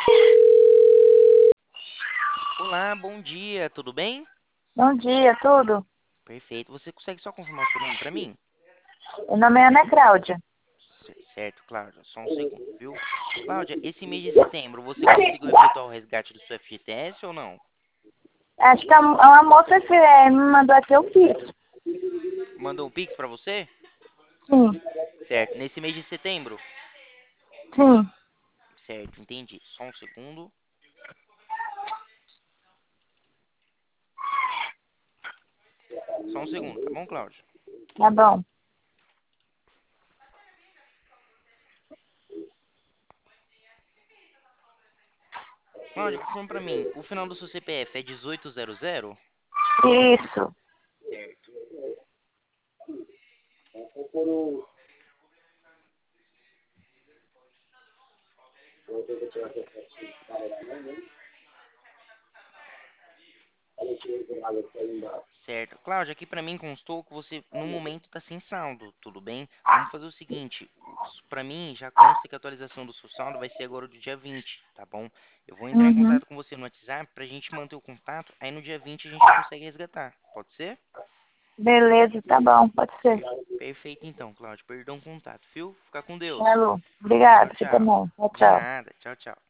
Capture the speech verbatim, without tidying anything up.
Olá, bom dia, tudo bem? Bom dia, tudo? Perfeito. Você consegue só confirmar o seu nome para mim? Meu nome é Ana Cláudia. C- Certo, Cláudia. Só um segundo, viu? Cláudia, esse mês de setembro você conseguiu efetuar o resgate do seu F G T S ou não? Acho que a, a moça que é, me mandou aqui eu fiz. Mandou um Pix para você? Sim, Certo. Nesse mês de setembro? sim, Certo, entendi. Só um segundo. Só um segundo, tá bom, Cláudia? tá bom. Cláudia, confirma para mim. O final do seu C P F é dezoito zero zero? Isso. Certo. Cláudia, aqui para mim constou que você no momento está sem saldo, tudo bem? Vamos fazer o seguinte, para mim já consta que a atualização do seu saldo vai ser agora do dia vinte, tá bom? Eu vou entrar em Uhum. contato com você no WhatsApp para a gente manter o contato, aí no dia vinte a gente consegue resgatar, pode ser? Beleza, tá bom, pode ser. Per- Perfeito então, Cláudia, perdão o contato, viu? Fica com Deus. Alô, Tchau, obrigada, você tchau. também. Tchau, De tchau. nada, tchau, tchau.